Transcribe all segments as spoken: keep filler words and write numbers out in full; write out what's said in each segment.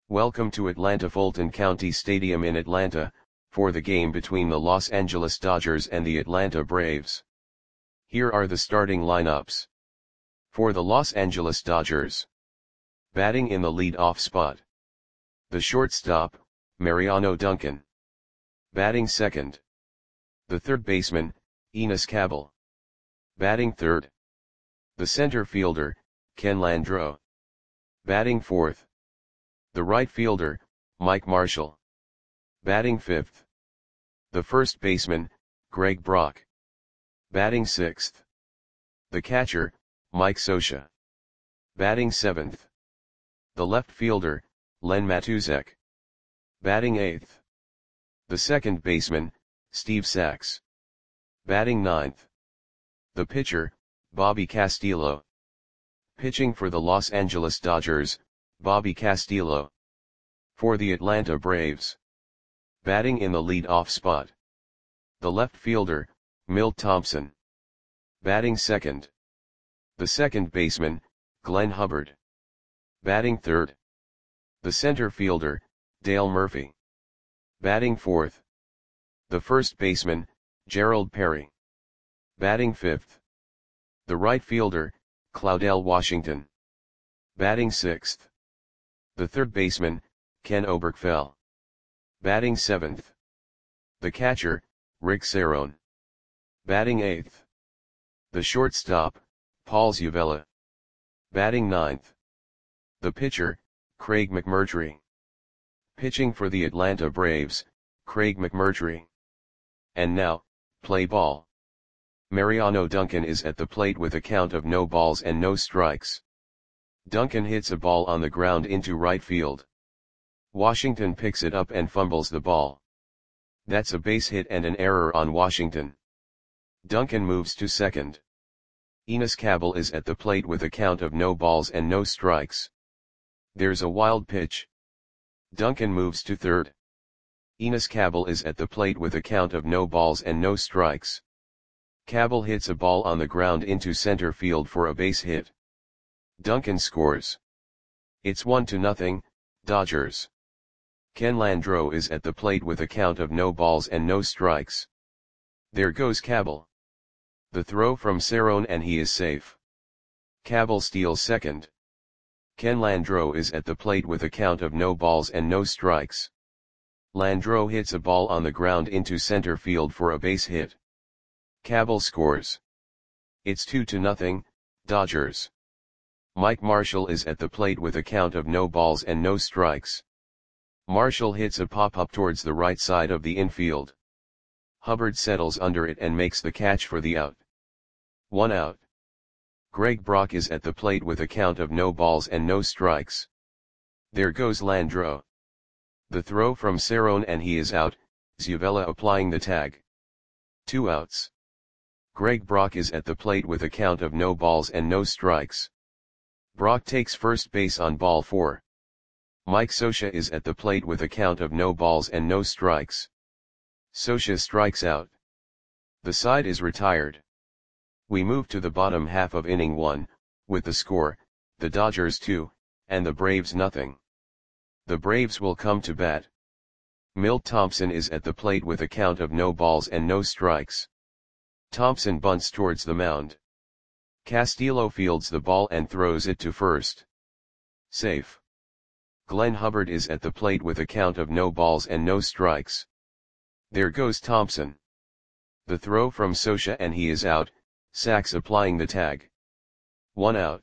Welcome to Atlanta Fulton County Stadium in Atlanta, for the game between the Los Angeles Dodgers and the Atlanta Braves. Here are the starting lineups. For the Los Angeles Dodgers. Batting in the lead-off spot. The shortstop, Mariano Duncan. Batting second. The third baseman, Enos Cabell. Batting third. The center fielder, Ken Landreaux. Batting fourth. The right fielder, Mike Marshall. Batting fifth. The first baseman, Greg Brock. Batting sixth. The catcher, Mike Scioscia. Batting seventh. The left fielder, Len Matusek. Batting eighth. The second baseman, Steve Sax. Batting ninth. The pitcher, Bobby Castillo. Pitching for the Los Angeles Dodgers, Bobby Castillo. For the Atlanta Braves. Batting in the lead-off spot. The left fielder, Milt Thompson. Batting second. The second baseman, Glenn Hubbard. Batting third. The center fielder, Dale Murphy. Batting fourth. The first baseman, Gerald Perry. Batting fifth. The right fielder, Claudell Washington. Batting sixth. The third baseman, Ken Oberkfell. Batting seventh. The catcher, Rick Cerone. Batting eighth. The shortstop, Paul Zuvella. Batting ninth. The pitcher, Craig McMurtry. Pitching for the Atlanta Braves, Craig McMurtry. And now, play ball. Mariano Duncan is at the plate with a count of no balls and no strikes. Duncan hits a ball on the ground into right field. Washington picks it up and fumbles the ball. That's a base hit and an error on Washington. Duncan moves to second. Enos Cabell is at the plate with a count of no balls and no strikes. There's a wild pitch. Duncan moves to third. Enos Cabell is at the plate with a count of no balls and no strikes. Cabell hits a ball on the ground into center field for a base hit. Duncan scores. It's one to nothing, Dodgers. Ken Landreaux is at the plate with a count of no balls and no strikes. There goes Cabell. The throw from Cerone and he is safe. Cabell steals second. Ken Landreaux is at the plate with a count of no balls and no strikes. Landreaux hits a ball on the ground into center field for a base hit. Cabell scores. It's two to nothing, Dodgers. Mike Marshall is at the plate with a count of no balls and no strikes. Marshall hits a pop-up towards the right side of the infield. Hubbard settles under it and makes the catch for the out. One out. Greg Brock is at the plate with a count of no balls and no strikes. There goes Landreaux. The throw from Cerone and he is out, Zuvella applying the tag. Two outs. Greg Brock is at the plate with a count of no balls and no strikes. Brock takes first base on ball four. Mike Scioscia is at the plate with a count of no balls and no strikes. Scioscia strikes out. The side is retired. We move to the bottom half of inning one, with the score, the Dodgers two, and the Braves nothing. The Braves will come to bat. Milt Thompson is at the plate with a count of no balls and no strikes. Thompson bunts towards the mound. Castillo fields the ball and throws it to first. Safe. Glenn Hubbard is at the plate with a count of no balls and no strikes. There goes Thompson. The throw from Scioscia and he is out, Sax applying the tag. One out.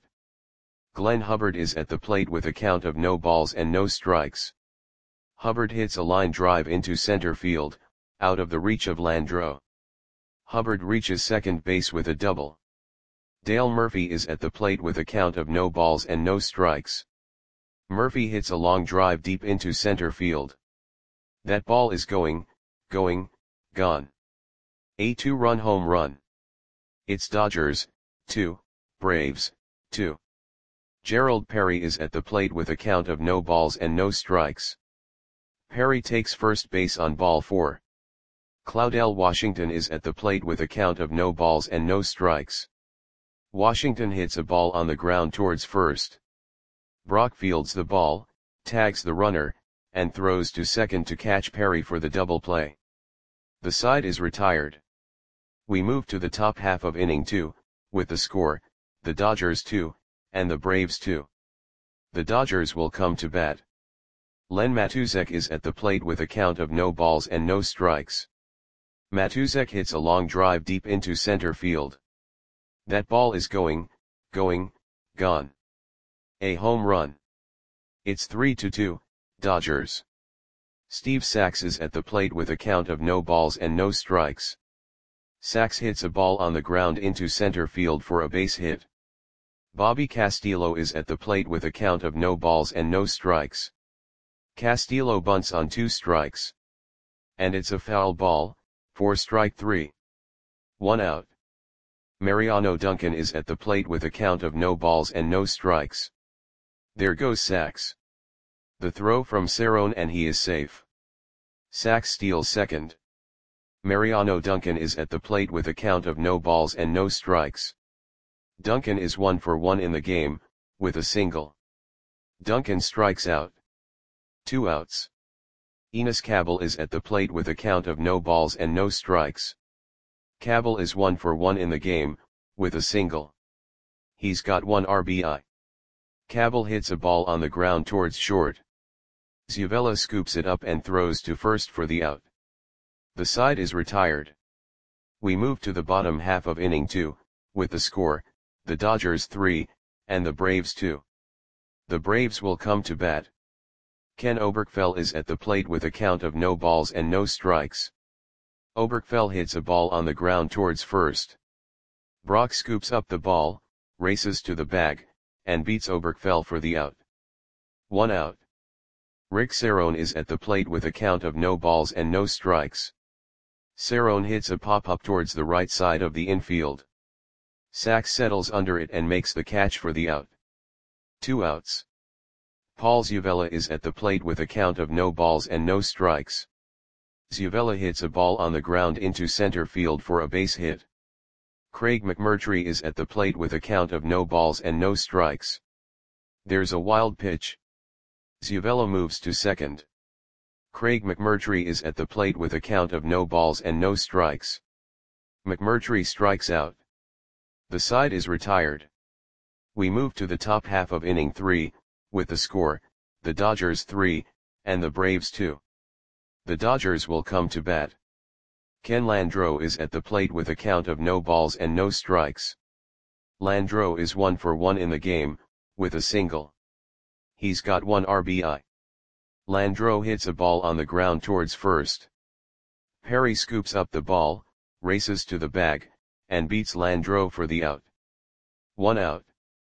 Glenn Hubbard is at the plate with a count of no balls and no strikes. Hubbard hits a line drive into center field, out of the reach of Landreaux. Hubbard reaches second base with a double. Dale Murphy is at the plate with a count of no balls and no strikes. Murphy hits a long drive deep into center field. That ball is going, going, gone. A two-run home run. It's Dodgers, two, Braves, two. Gerald Perry is at the plate with a count of no balls and no strikes. Perry takes first base on ball four. Claudell Washington is at the plate with a count of no balls and no strikes. Washington hits a ball on the ground towards first. Brock fields the ball, tags the runner, and throws to second to catch Perry for the double play. The side is retired. We move to the top half of inning two, with the score, the Dodgers two, and the Braves two. The Dodgers will come to bat. Len Matusek is at the plate with a count of no balls and no strikes. Matusek hits a long drive deep into center field. That ball is going, going, gone. A home run. It's three to two, Dodgers. Steve Sax is at the plate with a count of no balls and no strikes. Sax hits a ball on the ground into center field for a base hit. Bobby Castillo is at the plate with a count of no balls and no strikes. Castillo bunts on two strikes. And it's a foul ball, for strike three. One out. Mariano Duncan is at the plate with a count of no balls and no strikes. There goes Sax. The throw from Cerrone and he is safe. Sax steals second. Mariano Duncan is at the plate with a count of no balls and no strikes. Duncan is one for one in the game, with a single. Duncan strikes out. Two outs. Enos Cabell is at the plate with a count of no balls and no strikes. Cabell is one for one in the game, with a single. He's got one R B I. Cabell hits a ball on the ground towards short. Zuvella scoops it up and throws to first for the out. The side is retired. We move to the bottom half of inning two, with the score, the Dodgers three, and the Braves two. The Braves will come to bat. Ken Oberkfell is at the plate with a count of no balls and no strikes. Oberkfell hits a ball on the ground towards first. Brock scoops up the ball, races to the bag, and beats Oberkfell for the out. One out. Rick Cerrone is at the plate with a count of no balls and no strikes. Cerrone hits a pop-up towards the right side of the infield. Sax settles under it and makes the catch for the out. Two outs. Paul Zuvella is at the plate with a count of no balls and no strikes. Zuvella hits a ball on the ground into center field for a base hit. Craig McMurtry is at the plate with a count of no balls and no strikes. There's a wild pitch. Zuvella moves to second. Craig McMurtry is at the plate with a count of no balls and no strikes. McMurtry strikes out. The side is retired. We move to the top half of inning three, with the score, the Dodgers three, and the Braves two. The Dodgers will come to bat. Ken Landreaux is at the plate with a count of no balls and no strikes. Landreaux is one for one in the game, with a single. He's got one R B I. Landreaux hits a ball on the ground towards first. Perry scoops up the ball, races to the bag, and beats Landreaux for the out. One out.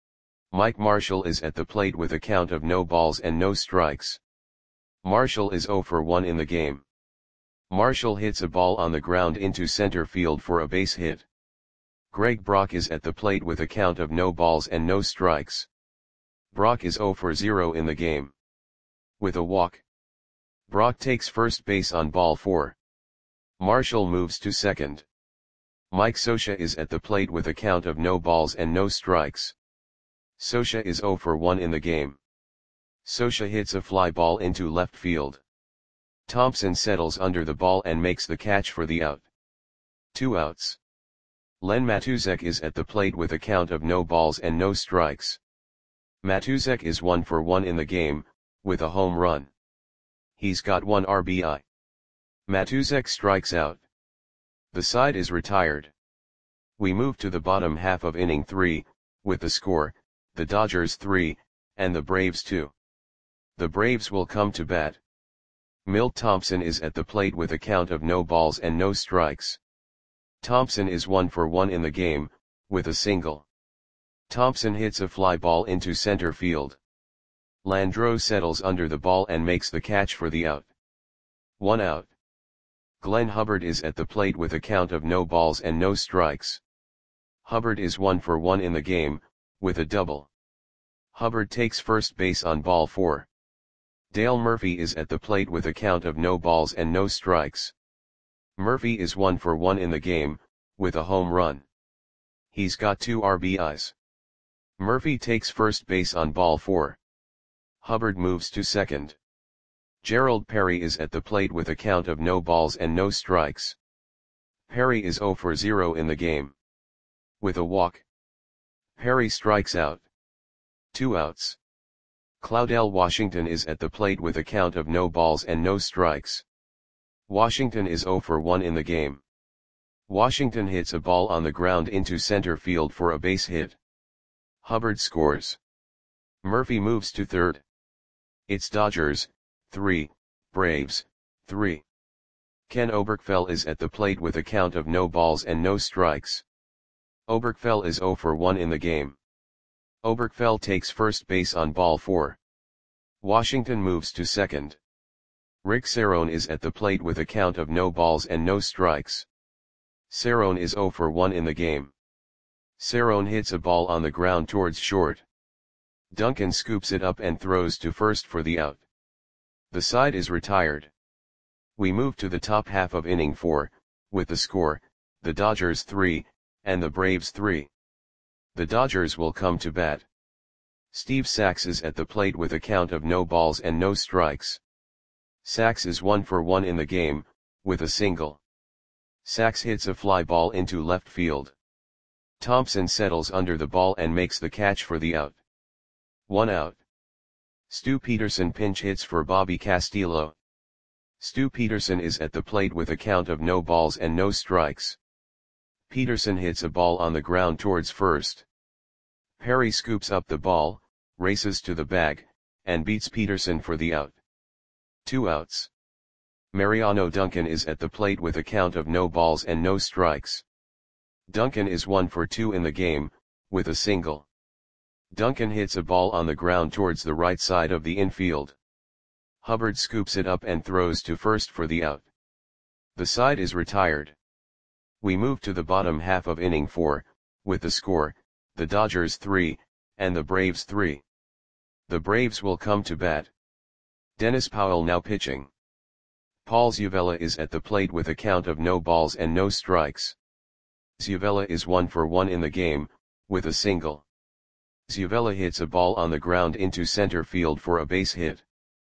Mike Marshall is at the plate with a count of no balls and no strikes. Marshall is zero for one in the game. Marshall hits a ball on the ground into center field for a base hit. Greg Brock is at the plate with a count of no balls and no strikes. Brock is zero for zero in the game. With a walk. Brock takes first base on ball four. Marshall moves to second. Mike Scioscia is at the plate with a count of no balls and no strikes. Scioscia is zero for one in the game. Scioscia hits a fly ball into left field. Thompson settles under the ball and makes the catch for the out. Two outs. Len Matusek is at the plate with a count of no balls and no strikes. Matusek is one for one in the game, with a home run. He's got one R B I. Matusek strikes out. The side is retired. We move to the bottom half of inning three, with the score, the Dodgers three, and the Braves two. The Braves will come to bat. Milt Thompson is at the plate with a count of no balls and no strikes. Thompson is one for one in the game, with a single. Thompson hits a fly ball into center field. Landreaux settles under the ball and makes the catch for the out. One out. Glenn Hubbard is at the plate with a count of no balls and no strikes. Hubbard is one for one in the game, with a double. Hubbard takes first base on ball four. Dale Murphy is at the plate with a count of no balls and no strikes. Murphy is one for one in the game, with a home run. He's got two R B Is. Murphy takes first base on ball four. Hubbard moves to second. Gerald Perry is at the plate with a count of no balls and no strikes. Perry is zero for zero in the game. With a walk, Perry strikes out. Two outs. Claudell Washington is at the plate with a count of no balls and no strikes. Washington is zero for one in the game. Washington hits a ball on the ground into center field for a base hit. Hubbard scores. Murphy moves to third. It's Dodgers, three, Braves, three. Ken Oberkfell is at the plate with a count of no balls and no strikes. Oberkfell is zero for one in the game. Oberkfell takes first base on ball four. Washington moves to second. Rick Cerrone is at the plate with a count of no balls and no strikes. Cerrone is zero for one in the game. Cerrone hits a ball on the ground towards short. Duncan scoops it up and throws to first for the out. The side is retired. We move to the top half of inning four, with the score, the Dodgers three, and the Braves three. The Dodgers will come to bat. Steve Sax is at the plate with a count of no balls and no strikes. Sax is one for one in the game, with a single. Sax hits a fly ball into left field. Thompson settles under the ball and makes the catch for the out. One out. Stu Peterson pinch hits for Bobby Castillo. Stu Peterson is at the plate with a count of no balls and no strikes. Peterson hits a ball on the ground towards first. Perry scoops up the ball, races to the bag, and beats Peterson for the out. Two outs. Mariano Duncan is at the plate with a count of no balls and no strikes. Duncan is one for two in the game, with a single. Duncan hits a ball on the ground towards the right side of the infield. Hubbard scoops it up and throws to first for the out. The side is retired. We move to the bottom half of inning four, with the score, the Dodgers three, and the Braves three. The Braves will come to bat. Dennis Powell now pitching. Paul Zuvella is at the plate with a count of no balls and no strikes. Zuvella is one for one in the game, with a single. Zuvella hits a ball on the ground into center field for a base hit.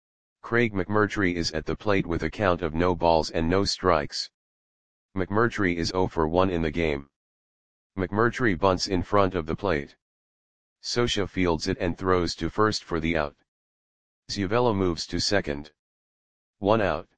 Craig McMurtry is at the plate with a count of no balls and no strikes. McMurtry is zero for one in the game. McMurtry bunts in front of the plate. Scioscia fields it and throws to first for the out. Zuvella moves to second. One out.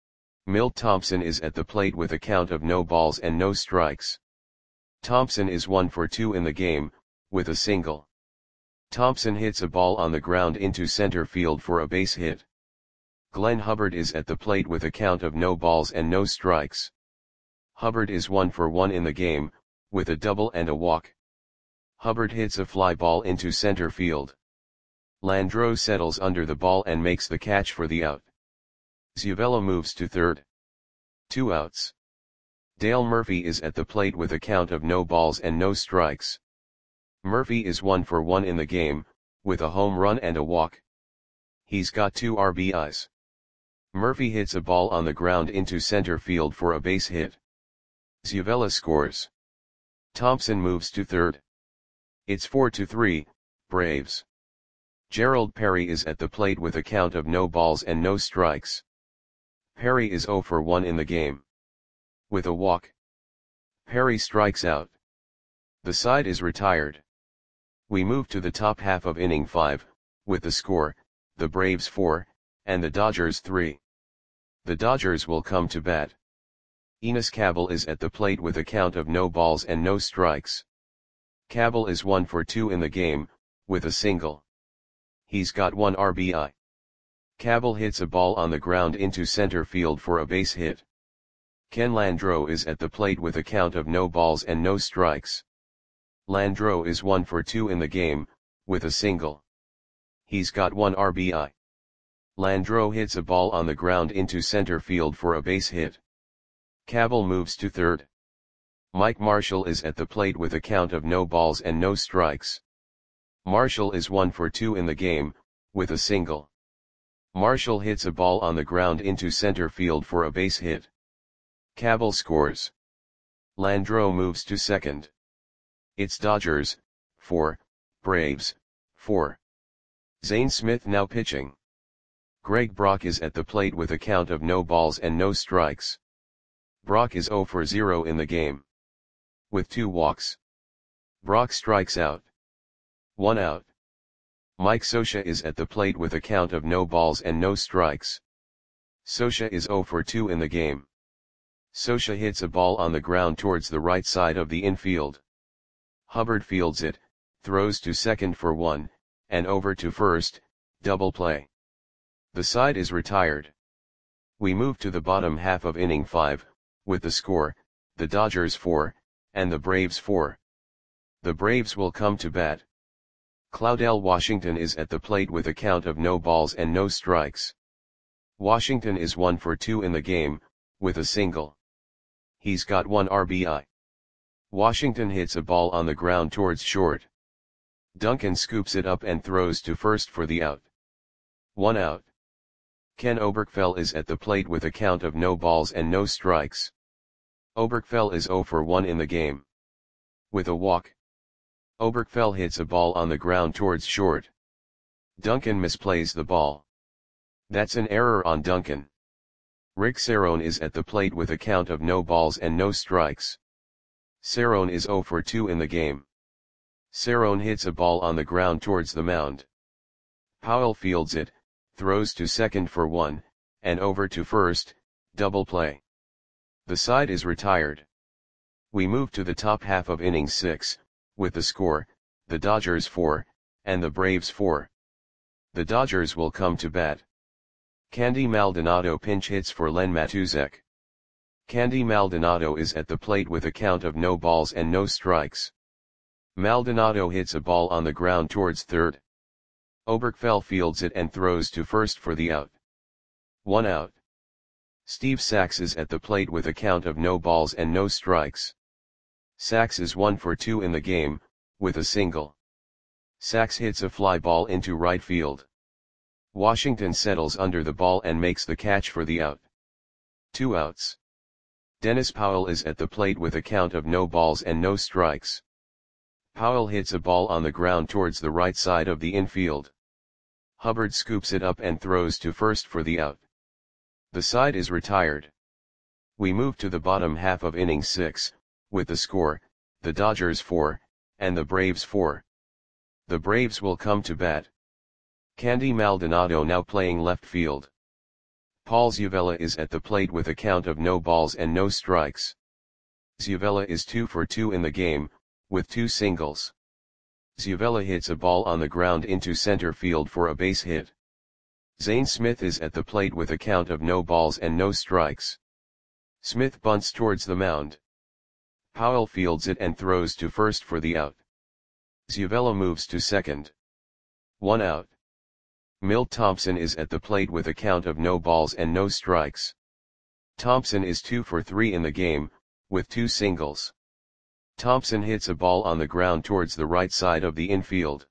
Milt Thompson is at the plate with a count of no balls and no strikes. Thompson is one for two in the game, with a single. Thompson hits a ball on the ground into center field for a base hit. Glenn Hubbard is at the plate with a count of no balls and no strikes. Hubbard is one for one in the game, with a double and a walk. Hubbard hits a fly ball into center field. Landreau settles under the ball and makes the catch for the out. Zuvella moves to third. Two outs. Dale Murphy is at the plate with a count of no balls and no strikes. Murphy is one for one in the game, with a home run and a walk. He's got two R B Is. Murphy hits a ball on the ground into center field for a base hit. Zuvella scores. Thompson moves to third. It's four to three, Braves. Gerald Perry is at the plate with a count of no balls and no strikes. Perry is zero for one in the game. With a walk, Perry strikes out. The side is retired. We move to the top half of inning five, with the score, the Braves four, and the Dodgers three. The Dodgers will come to bat. Enos Cabell is at the plate with a count of no balls and no strikes. Cabell is one for two in the game, with a single. He's got one R B I. Cabell hits a ball on the ground into center field for a base hit. Ken Landreau is at the plate with a count of no balls and no strikes. Landreau is one for two in the game, with a single. He's got one R B I. Landreau hits a ball on the ground into center field for a base hit. Cabell moves to third. Mike Marshall is at the plate with a count of no balls and no strikes. Marshall is one for two in the game, with a single. Marshall hits a ball on the ground into center field for a base hit. Cabell scores. Landreau moves to second. It's Dodgers, four, Braves, four. Zane Smith now pitching. Greg Brock is at the plate with a count of no balls and no strikes. Brock is zero for zero in the game. With two walks. Brock strikes out. One out. Mike Scioscia is at the plate with a count of no balls and no strikes. Scioscia is zero for two in the game. Scioscia hits a ball on the ground towards the right side of the infield. Hubbard fields it, throws to second for one, and over to first, double play. The side is retired. We move to the bottom half of inning five, with the score, the Dodgers four, and the Braves four. The Braves will come to bat. Claudell Washington is at the plate with a count of no balls and no strikes. Washington is one for two in the game, with a single. He's got one R B I. Washington hits a ball on the ground towards short. Duncan scoops it up and throws to first for the out. One out. Ken Oberkfell is at the plate with a count of no balls and no strikes. Oberkfell is zero for one in the game. With a walk. Oberkfell hits a ball on the ground towards short. Duncan misplays the ball. That's an error on Duncan. Rick Cerrone is at the plate with a count of no balls and no strikes. Cerrone is zero for two in the game. Cerrone hits a ball on the ground towards the mound. Powell fields it, throws to second for one, and over to first, double play. The side is retired. We move to the top half of inning six, with the score, the Dodgers four, and the Braves four. The Dodgers will come to bat. Candy Maldonado pinch hits for Len Matuzek. Candy Maldonado is at the plate with a count of no balls and no strikes. Maldonado hits a ball on the ground towards third. Oberkfell fields it and throws to first for the out. One out. Steve Sax is at the plate with a count of no balls and no strikes. Sax is one for two in the game, with a single. Sax hits a fly ball into right field. Washington settles under the ball and makes the catch for the out. Two outs. Dennis Powell is at the plate with a count of no balls and no strikes. Powell hits a ball on the ground towards the right side of the infield. Hubbard scoops it up and throws to first for the out. The side is retired. We move to the bottom half of inning six, with the score, the Dodgers four, and the Braves four. The Braves will come to bat. Candy Maldonado now playing left field. Paul Zuvella is at the plate with a count of no balls and no strikes. Zuvella is two for two in the game, with two singles. Zuvella hits a ball on the ground into center field for a base hit. Zane Smith is at the plate with a count of no balls and no strikes. Smith bunts towards the mound. Powell fields it and throws to first for the out. Zuvella moves to second. One out. Milt Thompson is at the plate with a count of no balls and no strikes. Thompson is two for three in the game, with two singles. Thompson hits a ball on the ground towards the right side of the infield.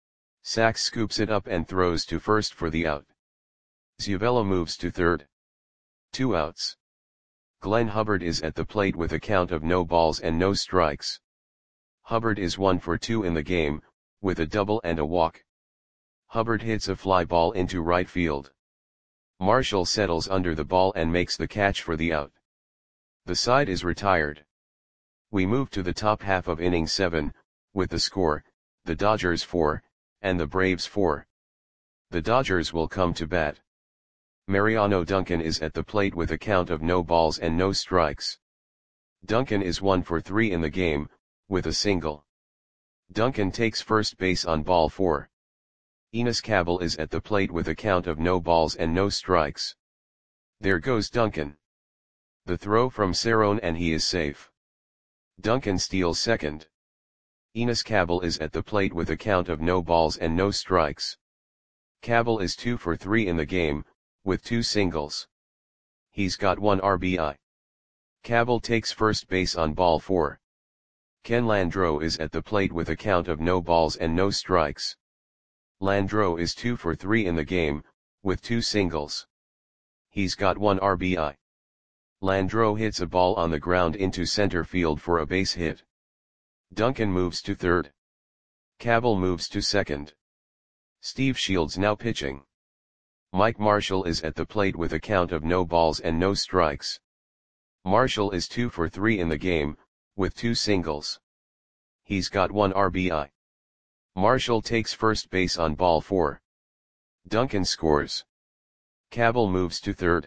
Sax scoops it up and throws to first for the out. Zuvella moves to third. Two outs. Glenn Hubbard is at the plate with a count of no balls and no strikes. Hubbard is one for two in the game, with a double and a walk. Hubbard hits a fly ball into right field. Marshall settles under the ball and makes the catch for the out. The side is retired. We move to the top half of inning seven, with the score, the Dodgers four, and the Braves four. The Dodgers will come to bat. Mariano Duncan is at the plate with a count of no balls and no strikes. Duncan is one for three in the game, with a single. Duncan takes first base on ball four. Enos Cabell is at the plate with a count of no balls and no strikes. There goes Duncan. The throw from Cerrone and he is safe. Duncan steals second. Enos Cabell is at the plate with a count of no balls and no strikes. Cabell is two for three in the game, with two singles. He's got one R B I. Cabell takes first base on ball four. Ken Landreaux is at the plate with a count of no balls and no strikes. Landreaux is two for three in the game, with two singles. He's got one R B I. Landreaux hits a ball on the ground into center field for a base hit. Duncan moves to third. Cabell moves to second. Steve Shields now pitching. Mike Marshall is at the plate with a count of no balls and no strikes. Marshall is two for three in the game, with two singles. He's got one R B I. Marshall takes first base on ball four. Duncan scores. Cabell moves to third.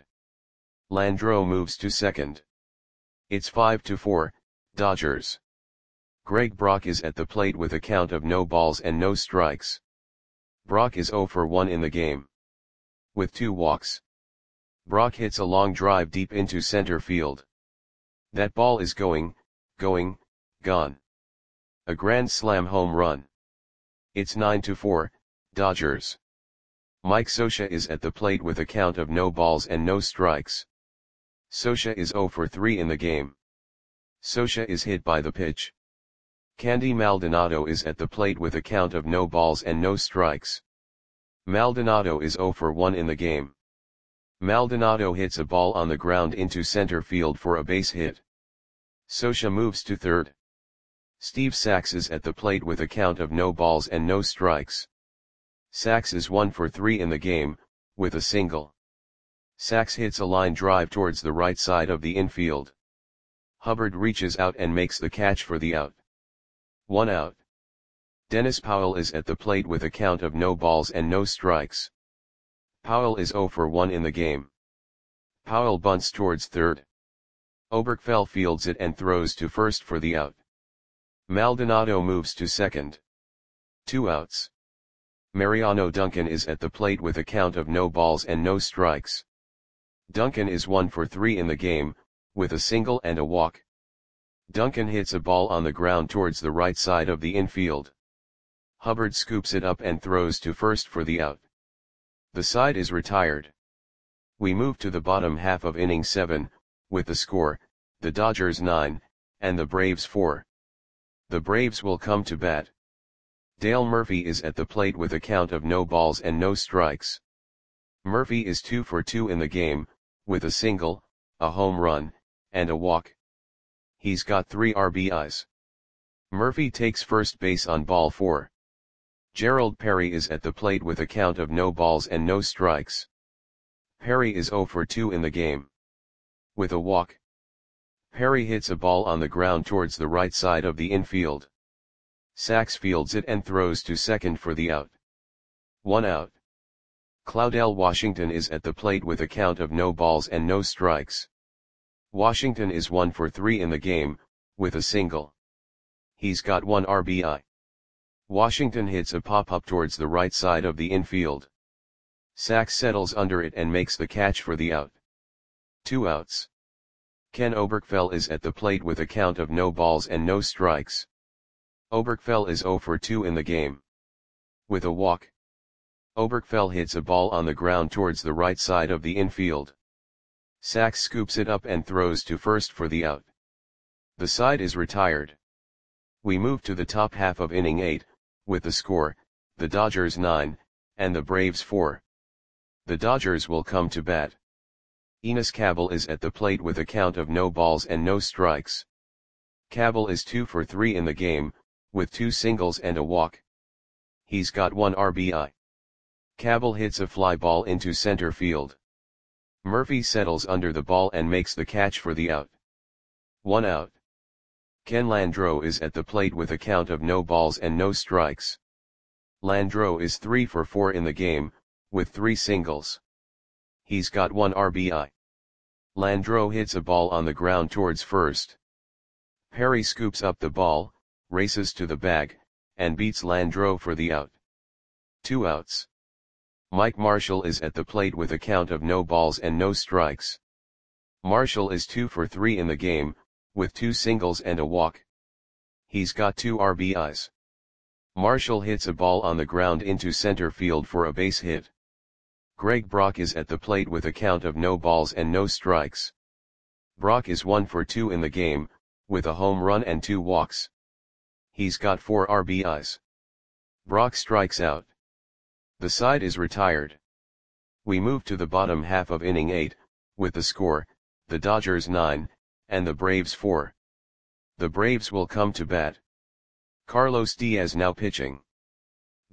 Landreau moves to second. It's five to four, Dodgers. Greg Brock is at the plate with a count of no balls and no strikes. Brock is zero for one in the game. With two walks. Brock hits a long drive deep into center field. That ball is going, going, gone. A grand slam home run. It's nine to four, Dodgers. Mike Scioscia is at the plate with a count of no balls and no strikes. Scioscia is zero for three in the game. Scioscia is hit by the pitch. Candy Maldonado is at the plate with a count of no balls and no strikes. Maldonado is zero for one in the game. Maldonado hits a ball on the ground into center field for a base hit. Scioscia moves to third. Steve Sax is at the plate with a count of no balls and no strikes. Sax is one for three in the game, with a single. Sax hits a line drive towards the right side of the infield. Hubbard reaches out and makes the catch for the out. One out. Dennis Powell is at the plate with a count of no balls and no strikes. Powell is zero for one in the game. Powell bunts towards third. Oberkfell fields it and throws to first for the out. Maldonado moves to second. Two outs. Mariano Duncan is at the plate with a count of no balls and no strikes. Duncan is one for three in the game, with a single and a walk. Duncan hits a ball on the ground towards the right side of the infield. Hubbard scoops it up and throws to first for the out. The side is retired. We move to the bottom half of inning seven, with the score, the Dodgers nine, and the Braves four. The Braves will come to bat. Dale Murphy is at the plate with a count of no balls and no strikes. Murphy is two for two in the game, with a single, a home run, and a walk. He's got three R B Is. Murphy takes first base on ball four. Gerald Perry is at the plate with a count of no balls and no strikes. Perry is zero for two in the game. With a walk. Perry hits a ball on the ground towards the right side of the infield. Sax fields it and throws to second for the out. One out. Claudell Washington is at the plate with a count of no balls and no strikes. Washington is one for three in the game, with a single. He's got one R B I. Washington hits a pop-up towards the right side of the infield. Sax settles under it and makes the catch for the out. Two outs. Ken Oberkfell is at the plate with a count of no balls and no strikes. Oberkfell is zero for two in the game. With a walk. Oberkfell hits a ball on the ground towards the right side of the infield. Sax scoops it up and throws to first for the out. The side is retired. We move to the top half of inning eight, with the score, the Dodgers nine, and the Braves four. The Dodgers will come to bat. Enos Cabell is at the plate with a count of no balls and no strikes. Cabell is two for three in the game, with two singles and a walk. He's got one R B I. Cabell hits a fly ball into center field. Murphy settles under the ball and makes the catch for the out. One out. Ken Landreau is at the plate with a count of no balls and no strikes. Landreau is three for four in the game, with three singles. He's got one R B I. Landreau hits a ball on the ground towards first. Perry scoops up the ball, races to the bag, and beats Landreau for the out. Two outs. Mike Marshall is at the plate with a count of no balls and no strikes. Marshall is two for three in the game, with two singles and a walk. He's got two R B Is. Marshall hits a ball on the ground into center field for a base hit. Greg Brock is at the plate with a count of no balls and no strikes. Brock is one for two in the game, with a home run and two walks. He's got four R B Is. Brock strikes out. The side is retired. We move to the bottom half of inning eight, with the score, the Dodgers nine, and the Braves four. The Braves will come to bat. Carlos Diaz now pitching.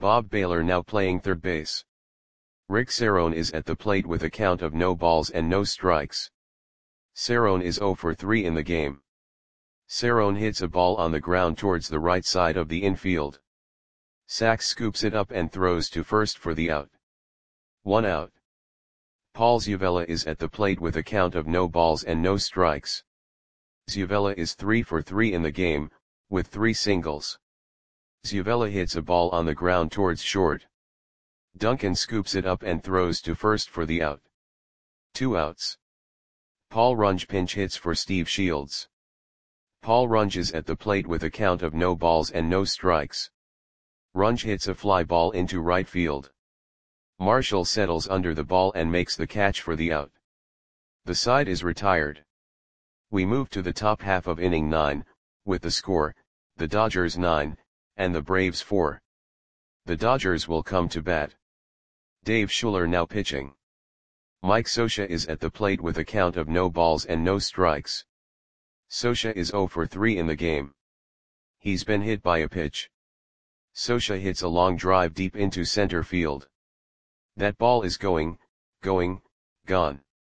Bob Baylor now playing third base. Rick Cerrone is at the plate with a count of no balls and no strikes. Cerrone is zero for three in the game. Cerrone hits a ball on the ground towards the right side of the infield. Sachs scoops it up and throws to first for the out. One out. Paul Zuvella is at the plate with a count of no balls and no strikes. Zuvella is three for three in the game, with three singles. Zuvella hits a ball on the ground towards short. Duncan scoops it up and throws to first for the out. Two outs. Paul Runge pinch hits for Steve Shields. Paul Runge is at the plate with a count of no balls and no strikes. Runge hits a fly ball into right field. Marshall settles under the ball and makes the catch for the out. The side is retired. We move to the top half of inning nine, with the score, the Dodgers nine, and the Braves four. The Dodgers will come to bat. Dave Schuller now pitching. Mike Scioscia is at the plate with a count of no balls and no strikes. Scioscia is zero for three in the game. He's been hit by a pitch. Scioscia hits a long drive deep into center field. That ball is going, going, gone.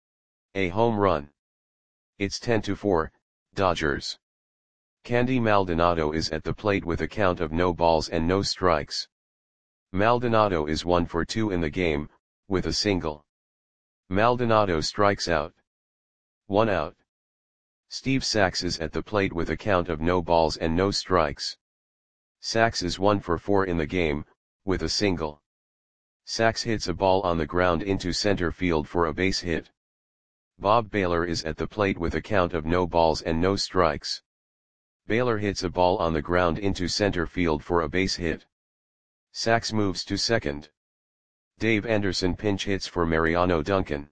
A home run. It's ten to four, Dodgers. Candy Maldonado is at the plate with a count of no balls and no strikes. Maldonado is one for two in the game, with a single. Maldonado strikes out. One out. Steve Sachs is at the plate with a count of no balls and no strikes. Sachs is one for four in the game, with a single. Sachs hits a ball on the ground into center field for a base hit. Bob Baylor is at the plate with a count of no balls and no strikes. Baylor hits a ball on the ground into center field for a base hit. Sachs moves to second. Dave Anderson pinch hits for Mariano Duncan.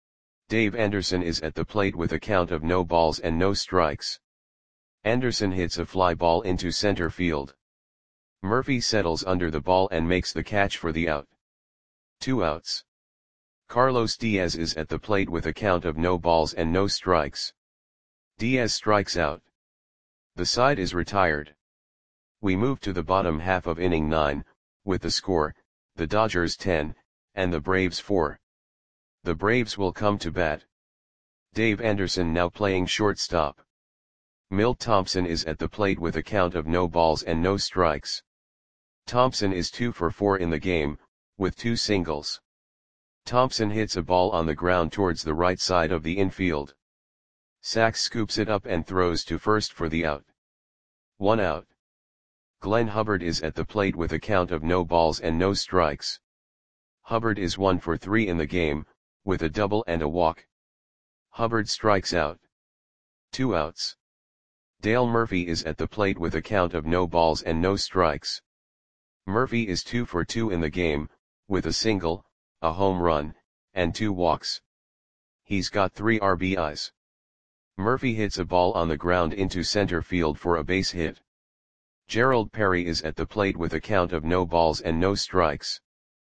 Dave Anderson is at the plate with a count of no balls and no strikes. Anderson hits a fly ball into center field. Murphy settles under the ball and makes the catch for the out. Two outs. Carlos Diaz is at the plate with a count of no balls and no strikes. Diaz strikes out. The side is retired. We move to the bottom half of inning nine, with the score, the Dodgers ten, and the Braves four. The Braves will come to bat. Dave Anderson now playing shortstop. Milt Thompson is at the plate with a count of no balls and no strikes. Thompson is two for four in the game, with two singles. Thompson hits a ball on the ground towards the right side of the infield. Sachs scoops it up and throws to first for the out. One out. Glenn Hubbard is at the plate with a count of no balls and no strikes. Hubbard is one for three in the game, with a double and a walk. Hubbard strikes out. Two outs. Dale Murphy is at the plate with a count of no balls and no strikes. Murphy is two for two in the game, with a single, a home run, and two walks. He's got three R B Is. Murphy hits a ball on the ground into center field for a base hit. Gerald Perry is at the plate with a count of no balls and no strikes.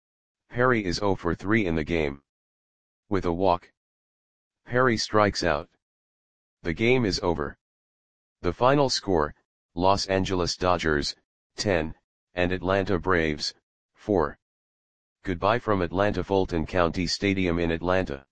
Perry is zero for three in the game. With a walk. Perry strikes out. The game is over. The final score, Los Angeles Dodgers, ten, and Atlanta Braves, four. Goodbye from Atlanta Fulton County Stadium in Atlanta.